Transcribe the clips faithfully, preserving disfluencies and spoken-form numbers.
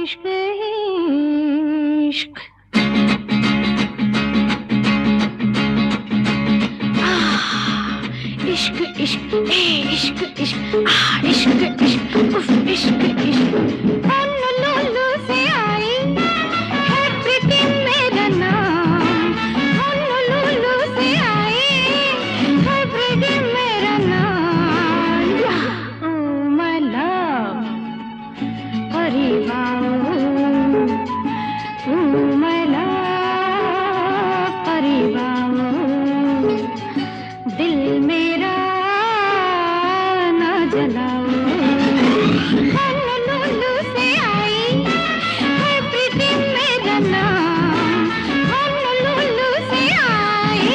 इश्क इश्क इश्क इश्क ए इश्क इश्क आ इश्क इश्क उफ इश्क इश्क होनोलुलु से आई है प्रीति मेरा नाम होनोलुलु से आई है प्रीति मेरा नाम ओ माय लव परिवार ओ माय लव परिवार दिल मेरा ना जलाओ होनोलुलु से आई है प्रीति मेरा नाम होनोलुलु से आई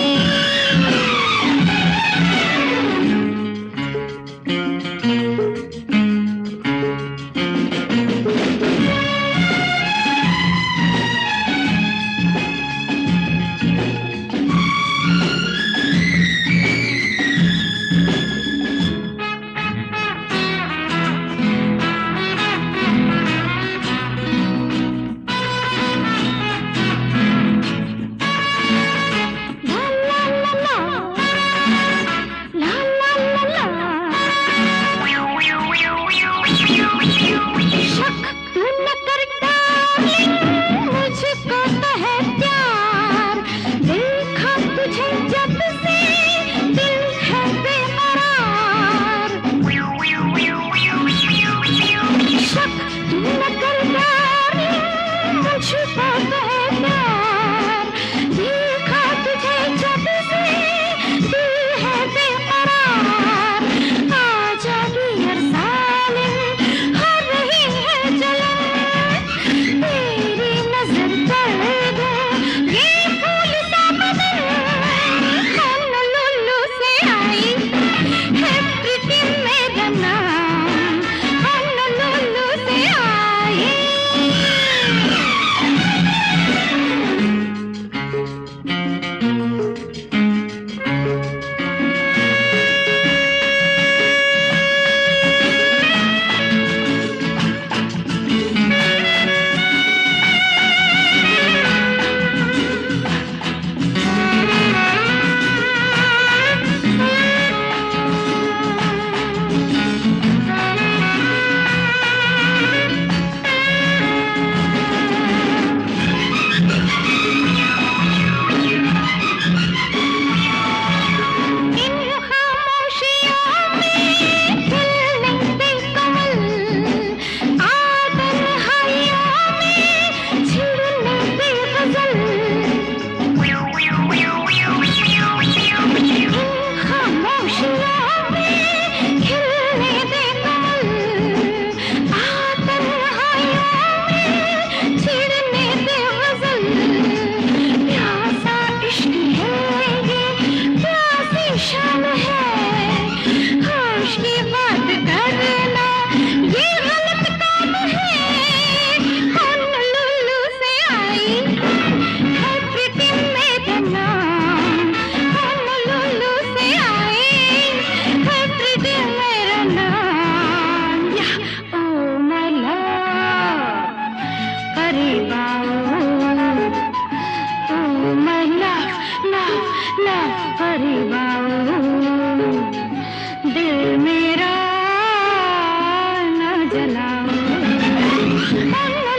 दिल मेरा ना जलाओ।